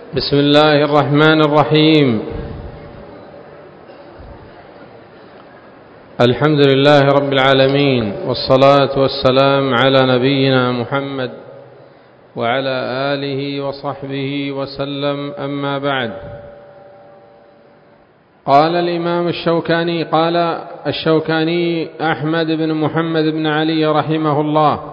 بسم الله الرحمن الرحيم. الحمد لله رب العالمين، والصلاة والسلام على نبينا محمد وعلى آله وصحبه وسلم، أما بعد. قال الإمام الشوكاني قال الشوكاني أحمد بن محمد بن علي رحمه الله: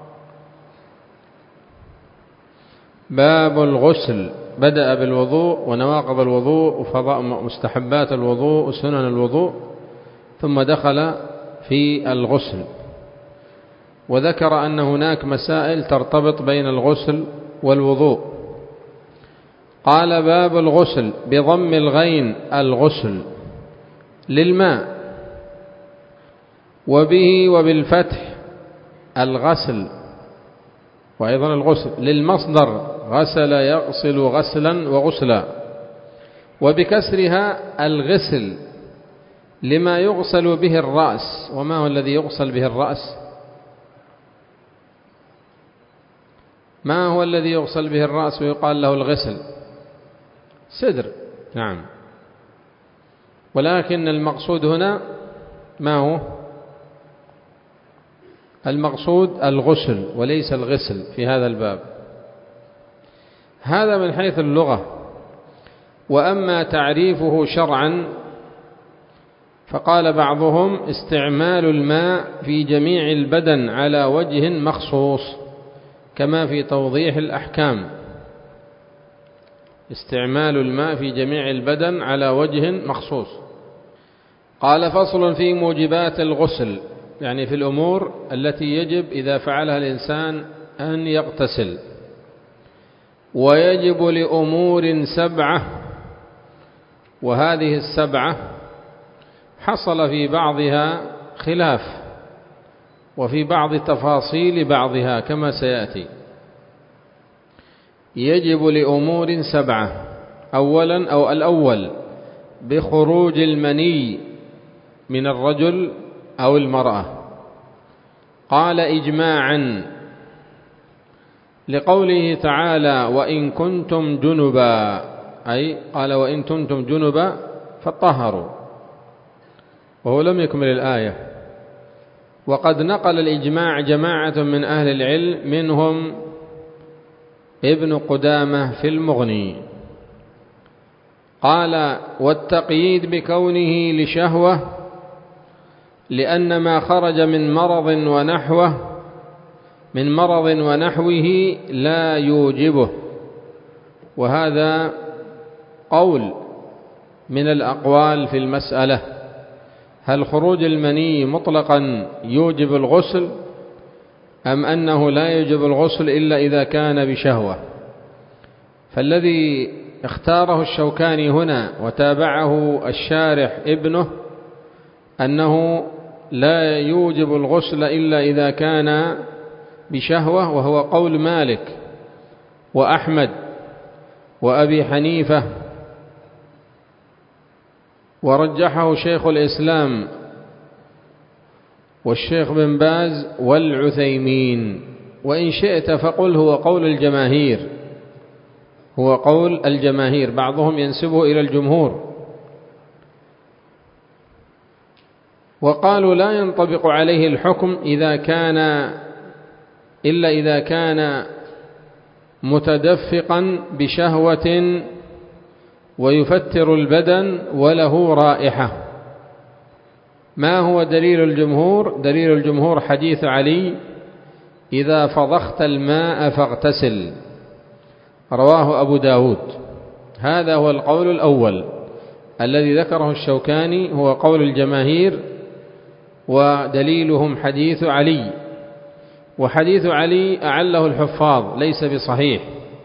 باب الغسل. بدأ بالوضوء ونواقض الوضوء وفضاء مستحبات الوضوء وسنن الوضوء، ثم دخل في الغسل، وذكر أن هناك مسائل ترتبط بين الغسل والوضوء. قال: باب الغسل بضم الغين الغسل للماء، وبه وبالفتح الغسل، وأيضا الغسل للمصدر غسل يغسل غسلا وغسلا، وبكسرها الغسل لما يغسل به الرأس. وما هو الذي يغسل به الرأس؟ ما هو الذي يغسل به الرأس ويقال له الغسل؟ سدر، نعم. ولكن المقصود هنا ما هو؟ المقصود الغسل وليس الغسل في هذا الباب. هذا من حيث اللغة. وأما تعريفه شرعا فقال بعضهم: استعمال الماء في جميع البدن على وجه مخصوص، كما في توضيح الأحكام. استعمال الماء في جميع البدن على وجه مخصوص. قال: فصل في موجبات الغسل، يعني في الأمور التي يجب إذا فعلها الإنسان أن يغتسل. ويجب لأمور 7، وهذه 7 حصل في بعضها خلاف، وفي بعض تفاصيل بعضها كما سيأتي. يجب لأمور 7: أولا أو الأول بخروج المني من الرجل أو المرأة. قال: إجماعا، لقوله تعالى: وإن كنتم جنبا، أي قال: وإن كنتم جنبا فطهروا، وهو لم يكمل الآية. وقد نقل الإجماع جماعة من أهل العلم، منهم ابن قدامة في المغني. قال: والتقييد بكونه لشهوة، لأن ما خرج من مرض ونحوه لا يوجبه. وهذا قول من الأقوال في المسألة: هل خروج المني مطلقا يوجب الغسل، أم أنه لا يوجب الغسل إلا إذا كان بشهوة؟ فالذي اختاره الشوكاني هنا وتابعه الشارح ابنه أنه لا يوجب الغسل إلا إذا كان بشهوة، وهو قول مالك وأحمد وأبي حنيفة، ورجحه شيخ الإسلام والشيخ بن باز والعثيمين. وإن شئت فقل هو قول الجماهير، هو قول الجماهير، بعضهم ينسبه إلى الجمهور. وقالوا: لا ينطبق عليه الحكم إلا إذا كان متدفقا بشهوة ويفتر البدن وله رائحة. ما هو دليل الجمهور؟ دليل الجمهور حديث علي: إذا فضخت الماء فاغتسل، رواه أبو داود. هذا هو القول الأول الذي ذكره الشوكاني، هو قول الجماهير، ودليلهم حديث علي. وحديث علي أعله الحفاظ، ليس بصحيح.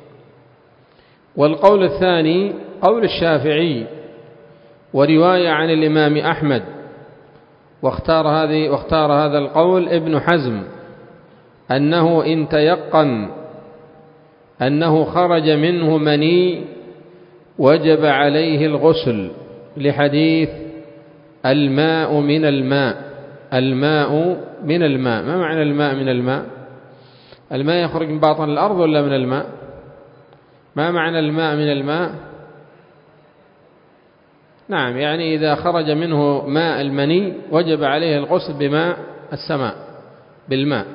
والقول الثاني قول الشافعي، ورواية عن الإمام أحمد، واختار هذا القول ابن حزم، أنه إن تيقن أنه خرج منه مني وجب عليه الغسل، لحديث الماء من الماء. الماء من الماء. ما معنى الماء من الماء؟ الماء يخرج من باطن الأرض ولا من الماء؟ ما معنى الماء من الماء؟ نعم، يعني إذا خرج منه ماء المني وجب عليه الغسل بماء السماء، بالماء.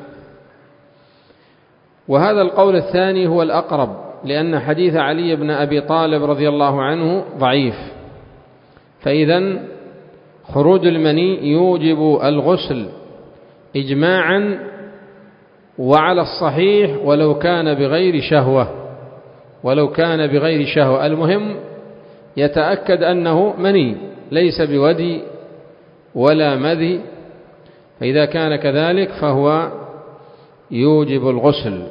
وهذا القول الثاني هو الأقرب، لأن حديث علي بن أبي طالب رضي الله عنه ضعيف، فإذن خروج المني يوجب الغسل إجماعا وعلى الصحيح ولو كان بغير شهوة، ولو كان بغير شهوة، المهم يتأكد أنه مني ليس بودي ولا مذي، فإذا كان كذلك فهو يوجب الغسل.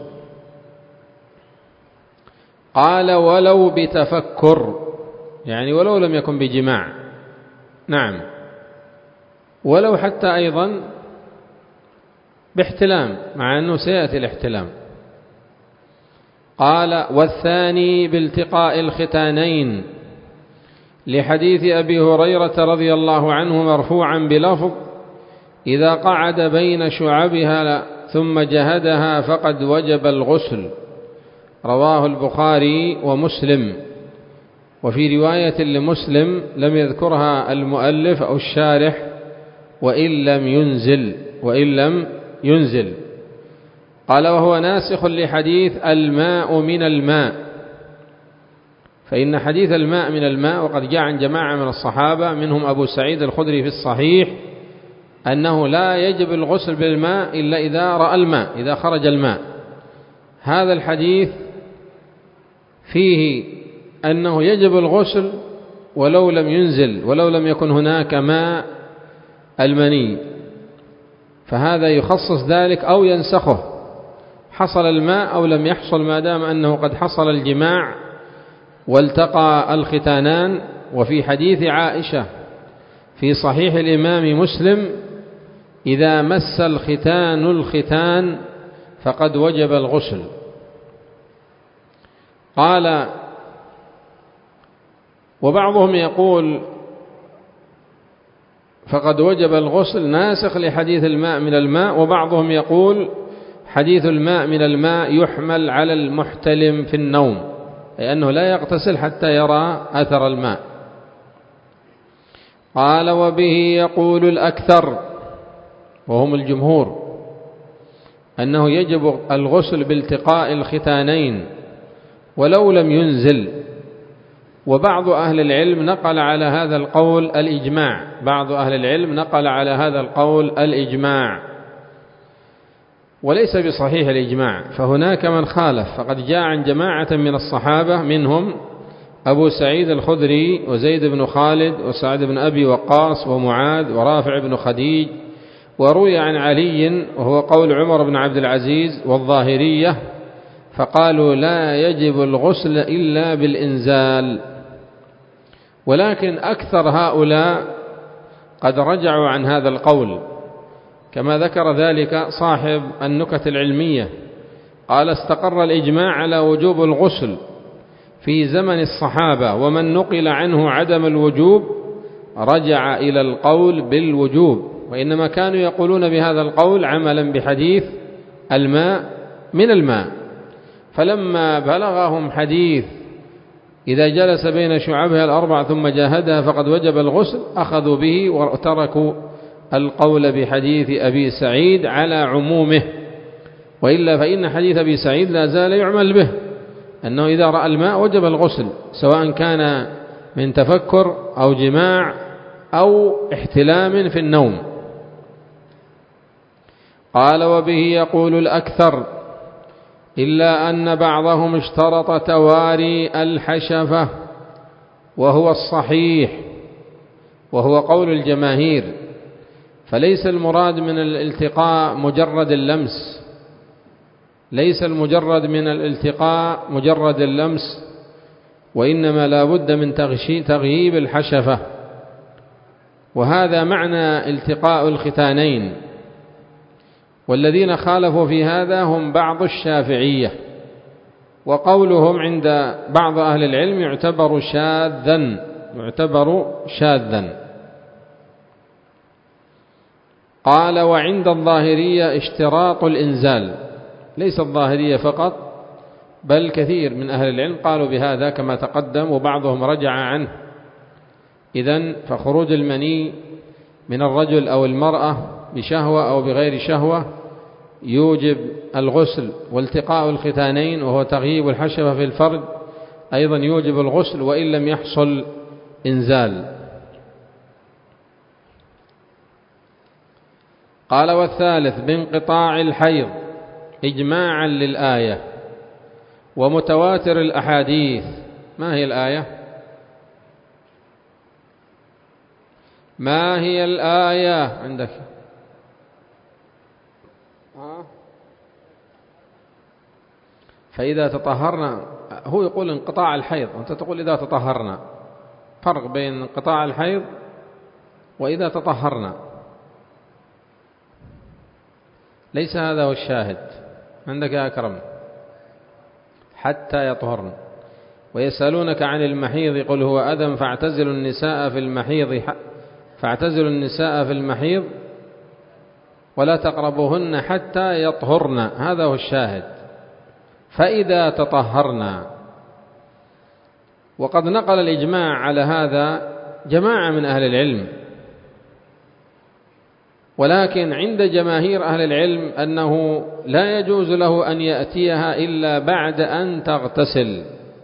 قال ولو بتفكر، يعني ولو لم يكن بجماع، نعم، ولو حتى أيضا باحتلام، مع أنه سيأتي الاحتلام. قال والثاني بالتقاء الختانين، لحديث أبي هريرة رضي الله عنه مرفوعا بلفظ إذا قعد بين شعبها ثم جهدها فقد وجب الغسل، رواه البخاري ومسلم. وفي رواية لمسلم لم يذكرها المؤلف أو الشارح وإن لم ينزل. قال وهو ناسخ لحديث الماء من الماء، فإن حديث الماء من الماء وقد جاء عن جماعة من الصحابة منهم أبو سعيد الخدري في الصحيح أنه لا يجب الغسل بالماء إلا إذا رأى الماء، إذا خرج الماء. هذا الحديث فيه أنه يجب الغسل ولو لم ينزل، ولو لم يكن هناك ماء المني، فهذا يخصص ذلك أو ينسخه، حصل الماء أو لم يحصل، ما دام أنه قد حصل الجماع والتقى الختانان. وفي حديث عائشة في صحيح الإمام مسلم إذا مس الختان الختان فقد وجب الغسل. قال وبعضهم يقول فقد وجب الغسل ناسخ لحديث الماء من الماء، وبعضهم يقول حديث الماء من الماء يحمل على المحتلم في النوم، أي أنه لا يغتسل حتى يرى أثر الماء. قال وبه يقول الأكثر وهم الجمهور أنه يجب الغسل بالتقاء الختانين ولو لم ينزل. وبعض أهل العلم نقل على هذا القول الإجماع، بعض أهل العلم نقل على هذا القول الإجماع، وليس بصحيح الإجماع، فهناك من خالف، فقد جاء عن جماعة من الصحابة منهم أبو سعيد الخدري وزيد بن خالد وسعد بن أبي وقاص ومعاذ ورافع بن خديج، وروي عن علي وهو قول عمر بن عبد العزيز والظاهرية، فقالوا لا يجب الغسل إلا بالإنزال. ولكن أكثر هؤلاء قد رجعوا عن هذا القول، كما ذكر ذلك صاحب النكت العلمية، قال استقر الإجماع على وجوب الغسل في زمن الصحابة، ومن نقل عنه عدم الوجوب رجع إلى القول بالوجوب، وإنما كانوا يقولون بهذا القول عملا بحديث الماء من الماء. فلما بلغهم حديث إذا جلس بين شعبها الأربع ثم جاهدها فقد وجب الغسل أخذوا به وتركوا القول بحديث أبي سعيد على عمومه، وإلا فإن حديث أبي سعيد لا زال يعمل به، أنه إذا رأى الماء وجب الغسل سواء كان من تفكر أو جماع أو احتلام في النوم. قال وبه يقول الأكثر إلا أن بعضهم اشترط تواري الحشفة وهو الصحيح وهو قول الجماهير، فليس المراد من الالتقاء مجرد اللمس، ليس المجرد من الالتقاء مجرد اللمس، وإنما لا بد من تغييب الحشفة، وهذا معنى التقاء الختانين. والذين خالفوا في هذا هم بعض الشافعية، وقولهم عند بعض أهل العلم يعتبر شاذا. قال وعند الظاهرية اشتراط الإنزال، ليس الظاهرية فقط، بل كثير من أهل العلم قالوا بهذا كما تقدم، وبعضهم رجع عنه. إذن فخروج المني من الرجل أو المرأة بشهوة أو بغير شهوة يوجب الغسل، والتقاء الختانين وهو تغييب الحشفة في الفرج أيضا يوجب الغسل وإن لم يحصل إنزال. قال: والثالث بانقطاع الحيض إجماعا للآية ومتواتر الأحاديث. ما هي الآية؟ ما هي الآية عندك؟ فإذا تطهرنا، هو يقول انقطاع الحيض، وأنت تقول إذا تطهرنا. فرق بين انقطاع الحيض وإذا تطهرنا، ليس هذا هو الشاهد عندك يا أكرم. حتى يطهرن. ويسألونك عن المحيض قل هو أذى فاعتزلوا النساء في المحيض ولا تقربوهن حتى يطهرن. هذا هو الشاهد. فإذا تطهرنا. وقد نقل الإجماع على هذا جماعة من أهل العلم، ولكن عند جماهير أهل العلم أنه لا يجوز له أن يأتيها إلا بعد أن تغتسل.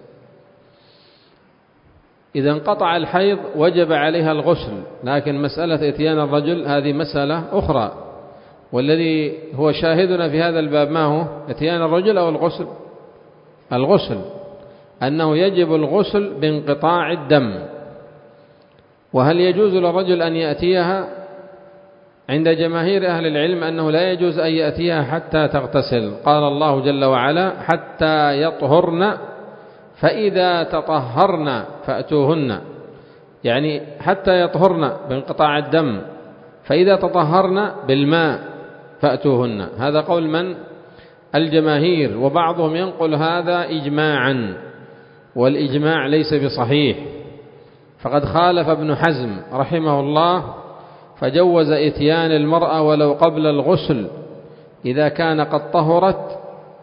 إذا انقطع الحيض وجب عليها الغسل، لكن مسألة إتيان الرجل هذه مسألة أخرى، والذي هو شاهدنا في هذا الباب ما هو؟ إتيان الرجل أو الغسل؟ الغسل، أنه يجب الغسل بانقطاع الدم. وهل يجوز للرجل أن يأتيها؟ عند جماهير أهل العلم أنه لا يجوز أن يأتيها حتى تغتسل. قال الله جل وعلا: حتى يطهرن فإذا تطهرن فأتوهن، يعني حتى يطهرن بانقطاع الدم، فإذا تطهرن بالماء فأتوهن. هذا قول من؟ الجماهير، وبعضهم ينقل هذا إجماعا، والإجماع ليس بصحيح. فقد خالف ابن حزم رحمه الله فجوز إتيان المرأة ولو قبل الغسل إذا كان قد طهرت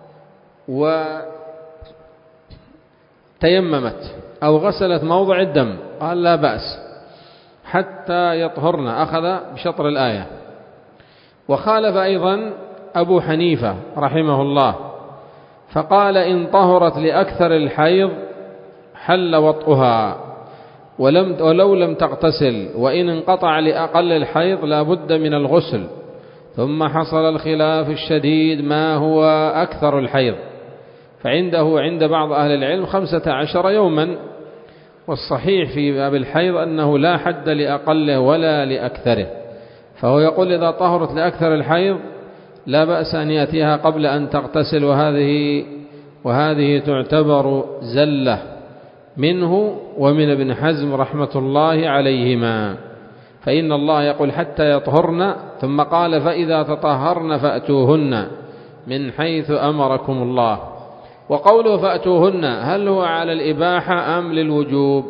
وتيممت أو غسلت موضع الدم، قال لا بأس حتى يطهرن، أخذ بشطر الآية. وخالف أيضا أبو حنيفة رحمه الله فقال: إن طهرت لأكثر الحيض حل وطئها ولو لم تغتسل، وإن انقطع لأقل الحيض لا بد من الغسل. ثم حصل الخلاف الشديد ما هو أكثر الحيض، فعنده عند بعض أهل العلم 15 يوما، والصحيح في باب الحيض أنه لا حد لأقله ولا لأكثره. فهو يقول إذا طهرت لأكثر الحيض لا بأس أن يأتيها قبل أن تغتسل، وهذه تعتبر زلة منه ومن ابن حزم رحمة الله عليهما. فإن الله يقول حتى يطهرن، ثم قال فإذا تطهرن فأتوهن من حيث أمركم الله. وقوله فأتوهن هل هو على الإباحة أم للوجوب؟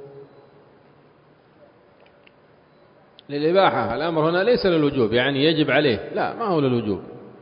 للإباحة. الأمر هنا ليس للوجوب، يعني يجب عليه، لا، ما هو للوجوب.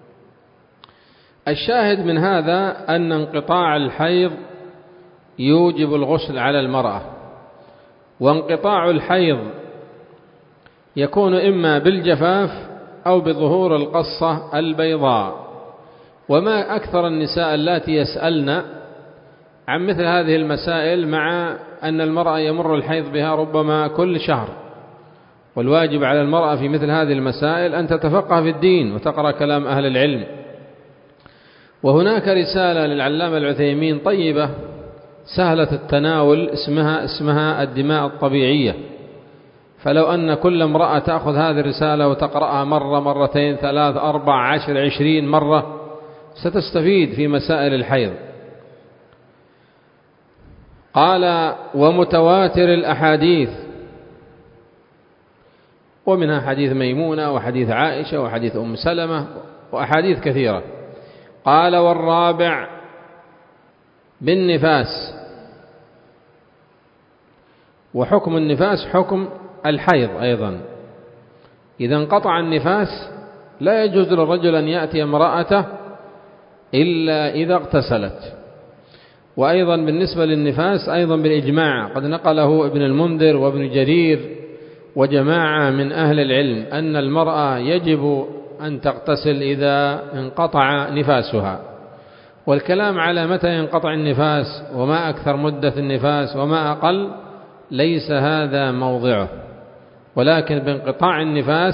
الشاهد من هذا أن انقطاع الحيض يوجب الغسل على المرأة، وانقطاع الحيض يكون إما بالجفاف أو بظهور القصة البيضاء. وما أكثر النساء اللاتي يسألن عن مثل هذه المسائل، مع أن المرأة يمر الحيض بها ربما كل شهر. والواجب على المرأة في مثل هذه المسائل أن تتفقه في الدين وتقرأ كلام أهل العلم. وهناك رسالة للعلامة العثيمين طيبة سهلة التناول اسمها الدماء الطبيعية، فلو أن كل امرأة تأخذ هذه الرسالة وتقرأها مرة، مرتين، 3، 4، 10، 20 مرة ستستفيد في مسائل الحيض. قال: ومتواتر الأحاديث، ومنها حديث ميمونة وحديث عائشة وحديث أم سلمة وأحاديث كثيرة. قال: والرابع بالنفاس. وحكم النفاس حكم الحيض أيضا. إذا انقطع النفاس لا يجوز للرجل أن يأتي امرأته إلا إذا اغتسلت، وأيضا بالنسبة للنفاس أيضا بالإجماع قد نقله ابن المنذر وابن جرير وجماعة من أهل العلم أن المرأة يجب أن تغتسل إذا انقطع نفاسها. والكلام على متى ينقطع النفاس وما أكثر مدة النفاس وما أقل ليس هذا موضعه، ولكن بانقطاع النفاس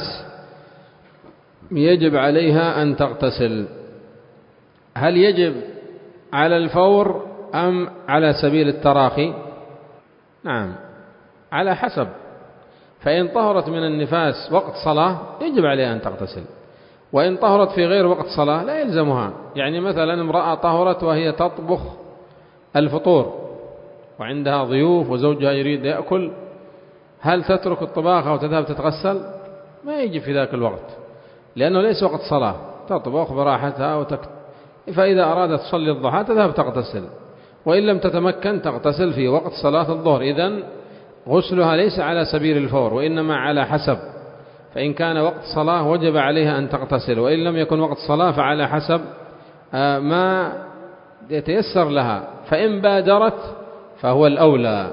يجب عليها أن تغتسل. هل يجب على الفور أم على سبيل التراخي؟ نعم، على حسب. فإن طهرت من النفاس وقت صلاة يجب عليها أن تغتسل، وإن طهرت في غير وقت صلاة لا يلزمها. يعني مثلا امرأة طهرت وهي تطبخ الفطور وعندها ضيوف وزوجها يريد يأكل، هل تترك الطباخة وتذهب تتغسل؟ ما يجب في ذاك الوقت، لأنه ليس وقت صلاة، تطبخ براحتها فإذا أرادت تصلي الضحى تذهب تغتسل، وإن لم تتمكن تغتسل في وقت صلاة الظهر. إذن غسلها ليس على سبيل الفور وإنما على حسب، فإن كان وقت صلاة وجب عليها أن تغتسل، وإن لم يكن وقت صلاة فعلى حسب ما يتيسر لها، فإن بادرت فهو الأولى.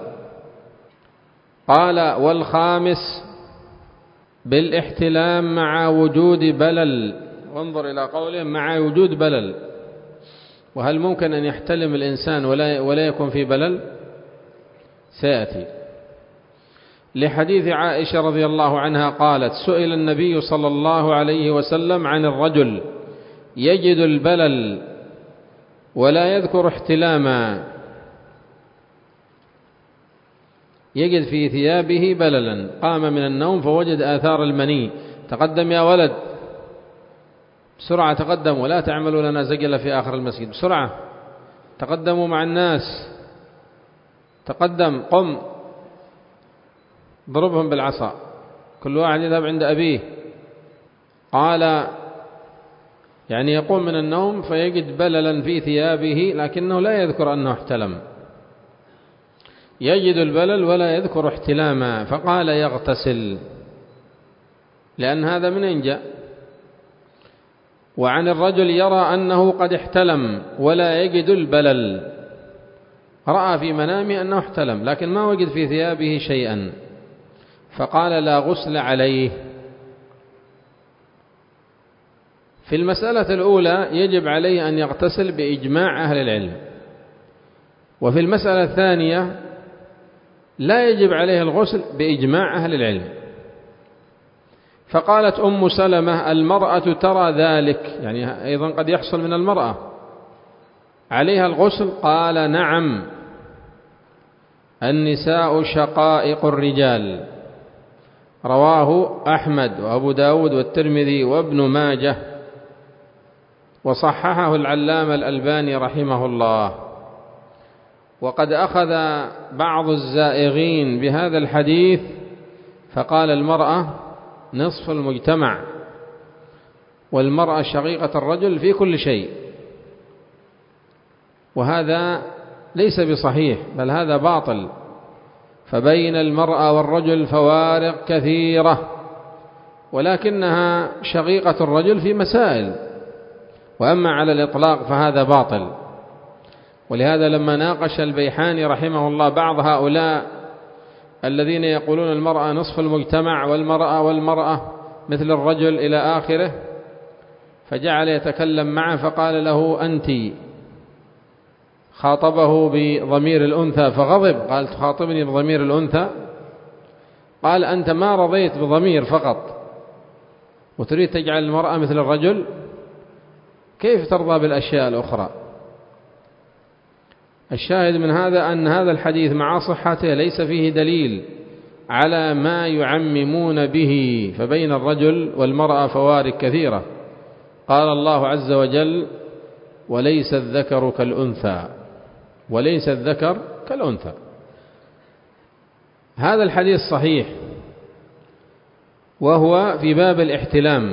قال: والخامس بالاحتلام مع وجود بلل. وانظر إلى قولهم مع وجود بلل، وهل ممكن أن يحتلم الإنسان ولا يكون في بلل؟ سيأتي. لحديث عائشة رضي الله عنها قالت: سئل النبي صلى الله عليه وسلم عن الرجل يجد البلل ولا يذكر احتلاما، يجد في ثيابه بللا، قام من النوم فوجد آثار المني. تقدم يا ولد، بسرعة تقدم، ولا تعملوا لنا زجل في آخر المسجد، بسرعة تقدموا مع الناس، تقدم، قم، ضربهم بالعصا، كل واحد يذهب عند أبيه. قال يعني يقوم من النوم فيجد بللا في ثيابه لكنه لا يذكر أنه احتلم، يجد البلل ولا يذكر احتلاما، فقال يغتسل، لأن هذا من أين جاء. وعن الرجل يرى أنه قد احتلم ولا يجد البلل، رأى في منامه أنه احتلم لكن ما وجد في ثيابه شيئا، فقال لا غسل عليه. في المسألة الأولى يجب عليه أن يغتسل بإجماع أهل العلم، وفي المسألة الثانية لا يجب عليه الغسل بإجماع أهل العلم. فقالت أم سلمة: المرأة ترى ذلك، يعني أيضا قد يحصل من المرأة، عليها الغسل؟ قال: نعم، النساء شقائق الرجال. رواه أحمد وأبو داود والترمذي وابن ماجه، وصححه العلامة الألباني رحمه الله. وقد أخذ بعض الزائغين بهذا الحديث فقال المرأة نصف المجتمع، والمرأة شقيقة الرجل في كل شيء، وهذا ليس بصحيح، بل هذا باطل. فبين المرأة والرجل فوارق كثيرة، ولكنها شقيقة الرجل في مسائل، وأما على الإطلاق فهذا باطل. ولهذا لما ناقش البيحاني رحمه الله بعض هؤلاء الذين يقولون المرأة نصف المجتمع والمرأة مثل الرجل إلى آخره، فجعل يتكلم معه فقال له أنت، خاطبه بضمير الأنثى فغضب، قال تخاطبني بضمير الأنثى؟ قال أنت ما رضيت بضمير فقط وتريد تجعل المرأة مثل الرجل، كيف ترضى بالأشياء الأخرى؟ الشاهد من هذا أن هذا الحديث مع صحته ليس فيه دليل على ما يعممون به، فبين الرجل والمرأة فوارق كثيرة. قال الله عز وجل: وليس الذكر كالأنثى، وليس الذكر كالأنثى. هذا الحديث صحيح، وهو في باب الاحتلام،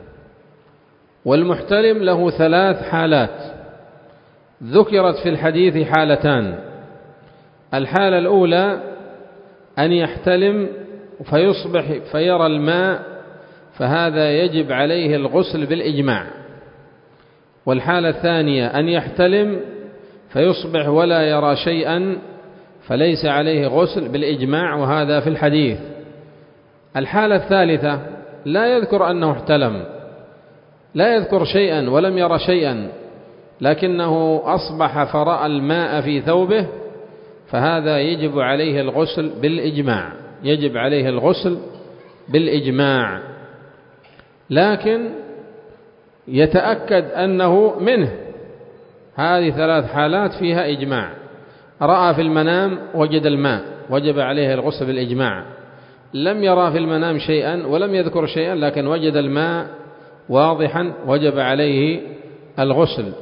والمحتلم له 3 حالات ذكرت في الحديث، حالتان: الحالة الأولى أن يحتلم فيصبح فيرى الماء، فهذا يجب عليه الغسل بالإجماع. والحالة الثانية أن يحتلم فيصبح ولا يرى شيئا فليس عليه غسل بالإجماع، وهذا في الحديث. الحالة الثالثة لا يذكر أنه احتلم، لا يذكر شيئا ولم يرى شيئا، لكنه أصبح فرأى الماء في ثوبه، فهذا يجب عليه الغسل بالإجماع، يجب عليه الغسل بالإجماع، لكن يتأكد أنه منه. هذه 3 حالات فيها إجماع: رأى في المنام وجد الماء وجب عليه الغسل بالإجماع، لم يرى في المنام شيئا ولم يذكر شيئا لكن وجد الماء واضحا وجب عليه الغسل.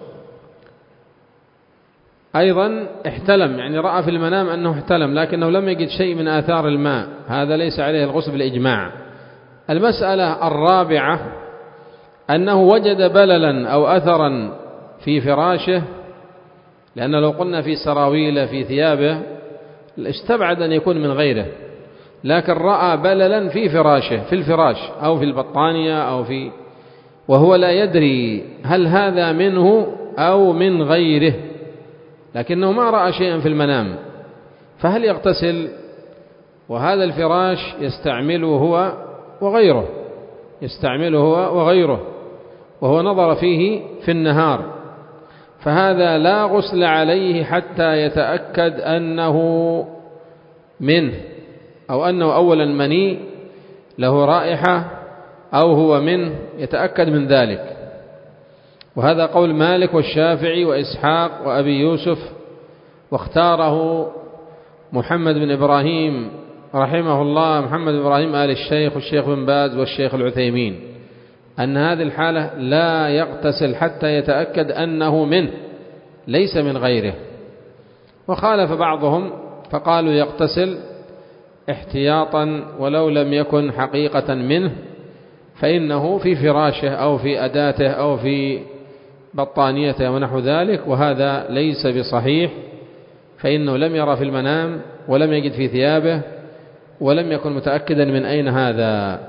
أيضا احتلم، يعني رأى في المنام أنه احتلم لكنه لم يجد شيء من آثار الماء، هذا ليس عليه الغسل بالإجماع. المسألة الرابعة أنه وجد بللا أو أثرا في فراشه، لأن لو قلنا في سراويله في ثيابه استبعد أن يكون من غيره، لكن رأى بللا في فراشه، في الفراش أو في البطانية وهو لا يدري هل هذا منه أو من غيره، لكنه ما رأى شيئا في المنام، فهل يغتسل؟ وهذا الفراش يستعمله هو وغيره، يستعمله هو وغيره، وهو نظر فيه في النهار، فهذا لا غسل عليه حتى يتأكد أنه منه، أو أنه أولا مني له رائحة أو هو منه، يتأكد من ذلك. وهذا قول مالك والشافعي وإسحاق وأبي يوسف، واختاره محمد بن إبراهيم رحمه الله، محمد بن إبراهيم آل الشيخ والشيخ بن باز والشيخ العثيمين، أن هذه الحالة لا يغتسل حتى يتأكد أنه منه ليس من غيره. وخالف بعضهم فقالوا يغتسل احتياطا ولو لم يكن حقيقة منه، فإنه في فراشه أو في أداته أو في بطانيته ونحو ذلك، وهذا ليس بصحيح، فإنه لم يرى في المنام ولم يجد في ثيابه ولم يكن متأكدا من أين هذا.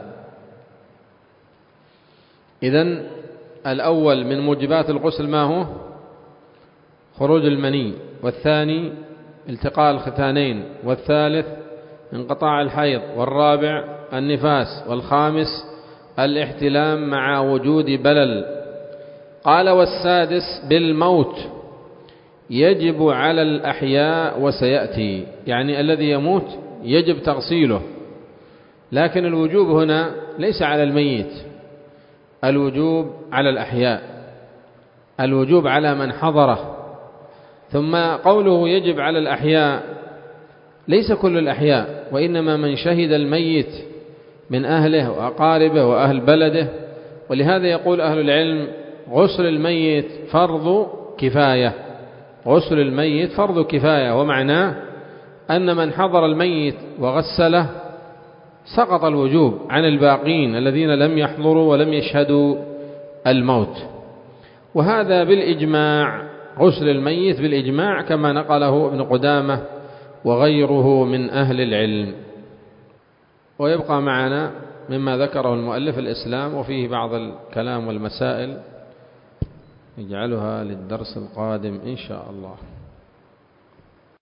إذن الأول من موجبات الغسل ما هو؟ خروج المني، والثاني التقاء الختانين، والثالث انقطاع الحيض، والرابع النفاس، والخامس الاحتلام مع وجود بلل. قال: والسادس بالموت يجب على الأحياء وسيأتي، يعني الذي يموت يجب تغسيله، لكن الوجوب هنا ليس على الميت، الوجوب على الأحياء، الوجوب على من حضره. ثم قوله يجب على الأحياء ليس كل الأحياء، وإنما من شهد الميت من أهله وأقاربه وأهل بلده. ولهذا يقول أهل العلم: غسل الميت فرض كفاية، غسل الميت فرض كفاية، ومعناه أن من حضر الميت وغسله سقط الوجوب عن الباقين الذين لم يحضروا ولم يشهدوا الموت. وهذا بالإجماع، غسل الميت بالإجماع، كما نقله ابن قدامة وغيره من أهل العلم. ويبقى معنا مما ذكره المؤلف الإسلام، وفيه بعض الكلام والمسائل نجعلها للدرس القادم إن شاء الله.